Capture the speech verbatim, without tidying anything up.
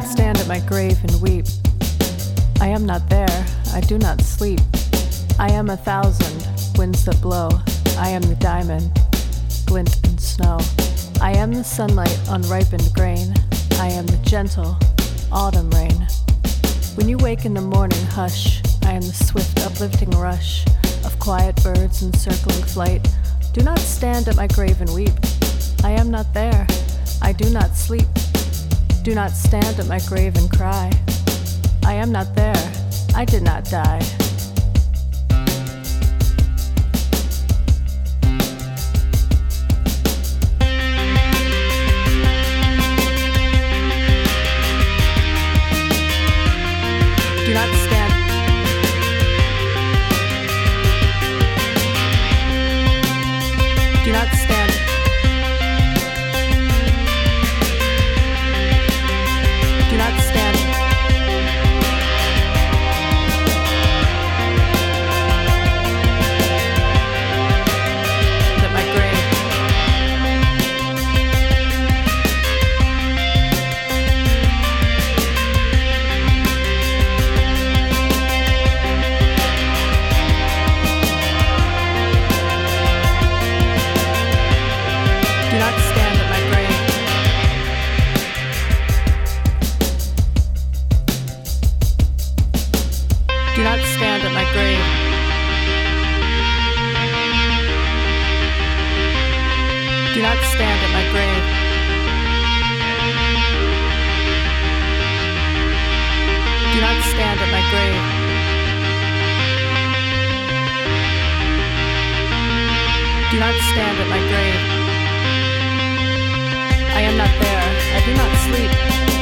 stand at my grave and weep. I am not there, I do not sleep. I am a thousand winds that blow. I am the diamond, glint and snow. I am the sunlight on ripened grain. I am the gentle autumn rain. When you wake in the morning hush, I am the swift uplifting rush of quiet birds in circling flight. Do not stand at my grave and weep. I am not there, I do not sleep. Do not stand at my grave and cry. I am not there, I did not die. Do not stand. Do not stand. Do not stand. At my grave. Do not stand at my grave. Do not stand at my grave. Do not stand at my grave. Do not stand at my grave. Do not stand at my grave. I am not there. I do not sleep.